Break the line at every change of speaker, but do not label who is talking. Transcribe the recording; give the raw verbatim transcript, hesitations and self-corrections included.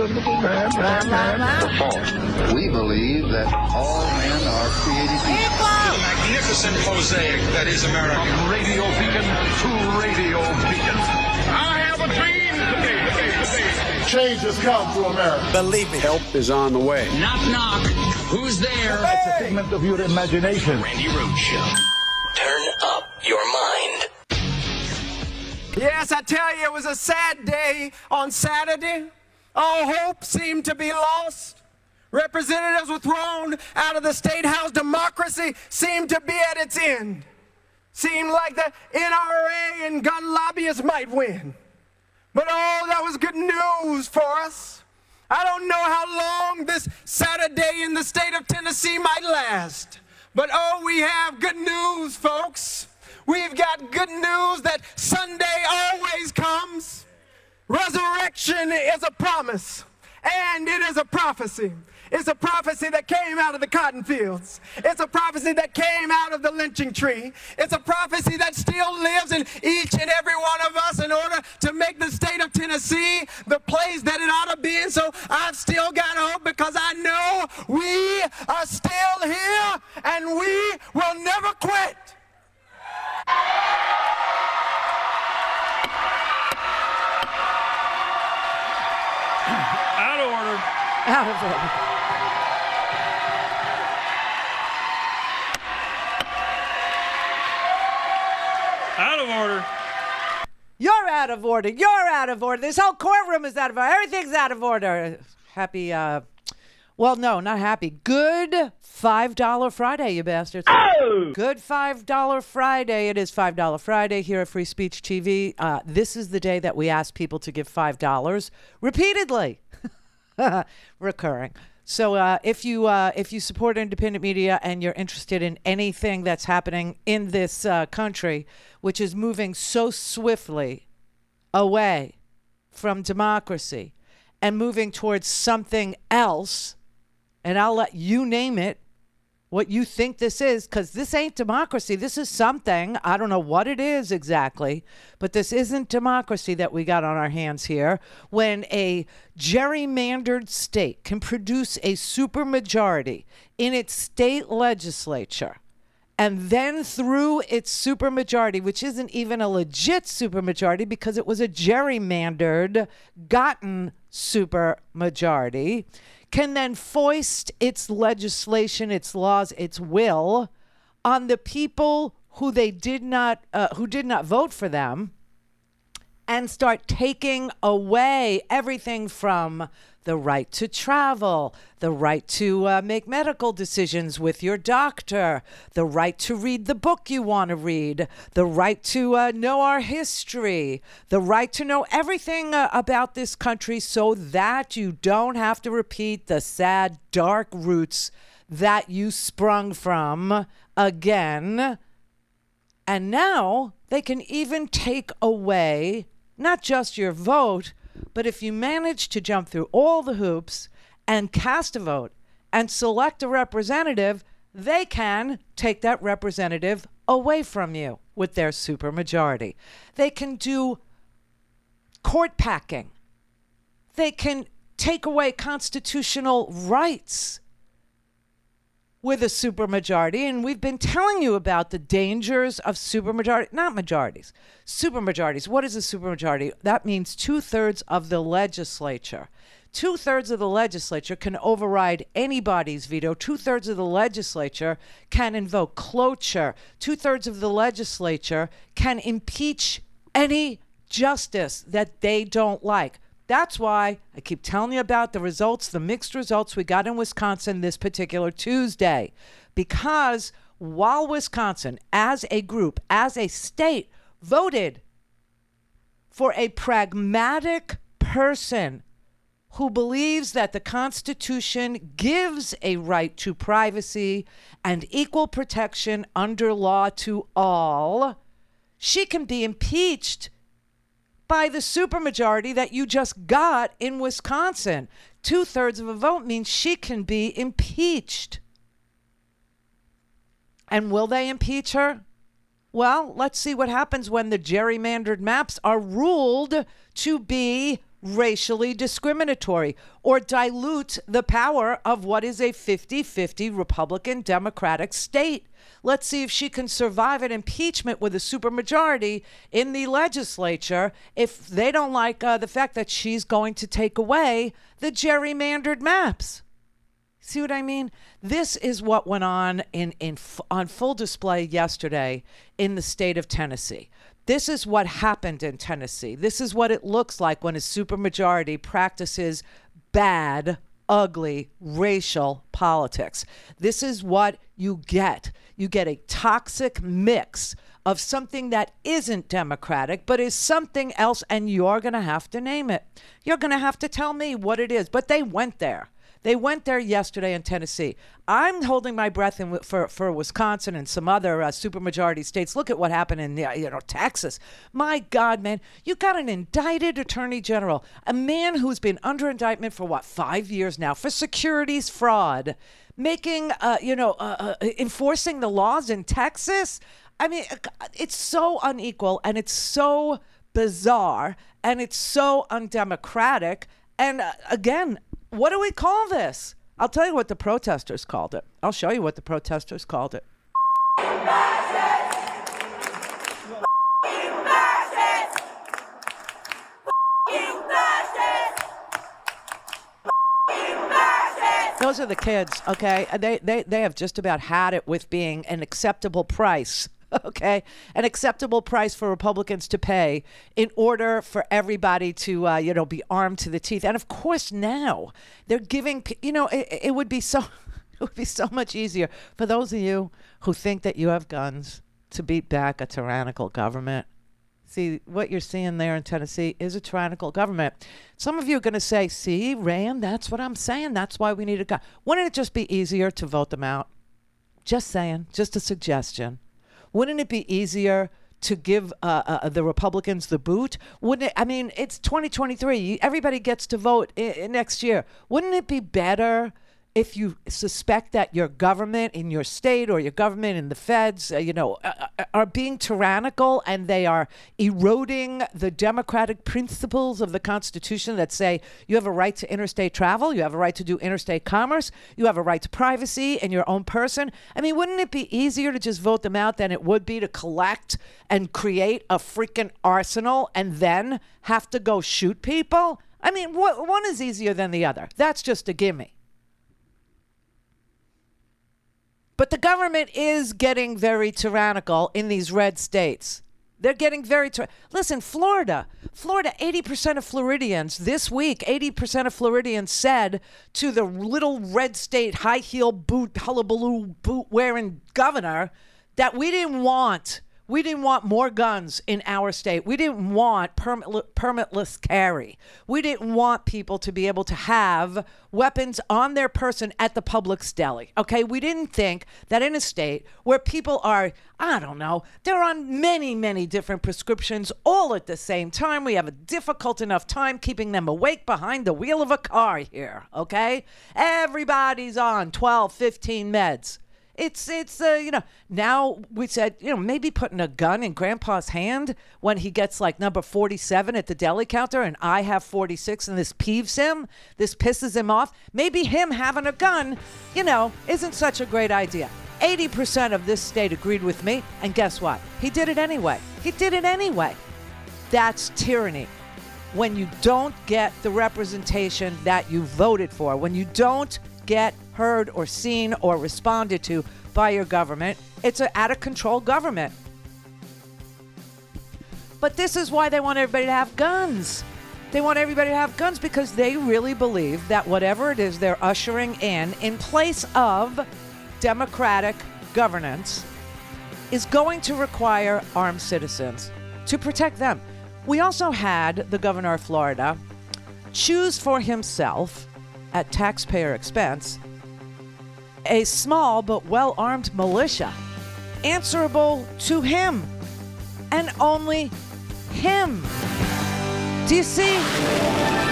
False. We believe that all men are created equal.
The magnificent mosaic that is America.
From radio beacon to radio beacon. I have a dream today.
Change has come to America.
Believe me.
Help is on the way.
Knock, knock. Who's there?
It's a figment of your imagination.
Randy Rhoads Show. Turn up your mind.
Yes, I tell you, it was a sad day on Saturday. All hope seemed to be lost. Representatives were thrown out of the State House. Democracy seemed to be at its end. Seemed like the N R A and gun lobbyists might win. But oh, that was good news for us. I don't know how long this Saturday in the state of Tennessee might last. But oh, we have good news, folks. We've got good news that Sunday always comes. Resurrection is a promise, and it is a prophecy. It's a prophecy that came out of the cotton fields. It's a prophecy that came out of the lynching tree. It's a prophecy that still lives in each and every one of us in order to make the state of Tennessee the place that it ought to be. And so I've still got hope because I know we are still here and we will never quit.
Out of order.
Out of order.
Out of order.
You're out of order. You're out of order. This whole courtroom is out of order. Everything's out of order. Happy, uh, well, no, not happy. Good five dollar Friday, you bastards.
Oh!
Good five dollar Friday. It is five dollar Friday here at Free Speech T V. Uh, this is the day that we ask people to give five dollars repeatedly. Recurring. So uh, if you uh, if you support independent media and you're interested in anything that's happening in this uh, country, which is moving so swiftly away from democracy and moving towards something else, and I'll let you name it, what you think this is, because this ain't democracy. This is something. I don't know what it is exactly, but this isn't democracy that we got on our hands here. When a gerrymandered state can produce a supermajority in its state legislature, and then through its supermajority, which isn't even a legit supermajority because it was a gerrymandered, gotten supermajority, can then foist its legislation, its laws, its will on the people who they did not, uh, who did not vote for them, and start taking away everything from the right to travel, the right to uh, make medical decisions with your doctor, the right to read the book you want to read, the right to uh, know our history, the right to know everything uh, about this country so that you don't have to repeat the sad, dark roots that you sprung from again. And now they can even take away not just your vote, but if you manage to jump through all the hoops and cast a vote and select a representative, they can take that representative away from you with their supermajority. They can do court packing. They can take away constitutional rights with a supermajority, and we've been telling you about the dangers of supermajority, not majorities, supermajorities. What is a supermajority? That means two-thirds of the legislature. Two-thirds of the legislature can override anybody's veto. Two-thirds of the legislature can invoke cloture. Two-thirds of the legislature can impeach any justice that they don't like. That's why I keep telling you about the results, the mixed results we got in Wisconsin this particular Tuesday. Because while Wisconsin, as a group, as a state, voted for a pragmatic person who believes that the Constitution gives a right to privacy and equal protection under law to all, she can be impeached by the supermajority that you just got in Wisconsin. Two-thirds of a vote means she can be impeached. And will they impeach her? Well, let's see what happens when the gerrymandered maps are ruled to be racially discriminatory or dilute the power of what is a fifty-fifty Republican Democratic state. Let's see if she can survive an impeachment with a supermajority in the legislature if they don't like uh, the fact that she's going to take away the gerrymandered maps. See what I mean? This is what went on in, in on full display yesterday in the state of Tennessee. This is what happened in Tennessee. This is what it looks like when a supermajority practices bad, ugly, racial politics. This is what you get. You get a toxic mix of something that isn't democratic, but is something else, and you're going to have to name it. You're going to have to tell me what it is. But they went there. They went there yesterday in Tennessee. I'm holding my breath in, for, for Wisconsin and some other uh, supermajority states. Look at what happened in uh, you know Texas. My God, man, you got an indicted attorney general, a man who's been under indictment for, what, five years now for securities fraud, making, uh, you know, uh, uh, enforcing the laws in Texas. I mean, it's so unequal and it's so bizarre and it's so undemocratic. And uh, again, what do we call this? I'll tell you what the protesters called it. I'll show you what the protesters called it. Those are the kids, okay? They, they, they have just about had it with being an acceptable price. Okay, an acceptable price for Republicans to pay in order for everybody to, uh, you know, be armed to the teeth. And of course, now they're giving, you know, it, it would be so, it would be so much easier for those of you who think that you have guns to beat back a tyrannical government. See, what you're seeing there in Tennessee is a tyrannical government. Some of you are going to say, see, Rand, that's what I'm saying. That's why we need a gun. Wouldn't it just be easier to vote them out? Just saying, just a suggestion. Wouldn't it be easier to give uh, uh, the Republicans the boot? Wouldn't it? I mean, it's twenty twenty-three. Everybody gets to vote I- I next year. Wouldn't it be better if you suspect that your government in your state or your government in the feds, uh, you know, uh, are being tyrannical and they are eroding the democratic principles of the Constitution that say you have a right to interstate travel, you have a right to do interstate commerce, you have a right to privacy in your own person? I mean, wouldn't it be easier to just vote them out than it would be to collect and create a freaking arsenal and then have to go shoot people? I mean, wh- one is easier than the other. That's just a gimme. But the government is getting very tyrannical in these red states. They're getting very tyrannical. Listen, Florida, Florida, eighty percent of Floridians this week, eighty percent of Floridians said to the little red state high heel boot, hullabaloo boot wearing governor that we didn't want, we didn't want more guns in our state. We didn't want permit, permitless carry. We didn't want people to be able to have weapons on their person at the Publix deli. Okay, we didn't think that in a state where people are, I don't know, they're on many, many different prescriptions all at the same time. We have a difficult enough time keeping them awake behind the wheel of a car here. Okay, everybody's on twelve, fifteen meds. It's, it's uh, you know, now we said, you know, maybe putting a gun in Grandpa's hand when he gets like number forty-seven at the deli counter and I have forty-six and this peeves him, this pisses him off. Maybe him having a gun, you know, isn't such a great idea. eighty percent of this state agreed with me. And guess what? He did it anyway. He did it anyway. That's tyranny. When you don't get the representation that you voted for, when you don't get heard or seen or responded to by your government, it's an out-of-control government. But this is why they want everybody to have guns. They want everybody to have guns because they really believe that whatever it is they're ushering in in place of democratic governance is going to require armed citizens to protect them. We also had the governor of Florida choose for himself, at taxpayer expense, a small but well-armed militia answerable to him and only him. Do you see?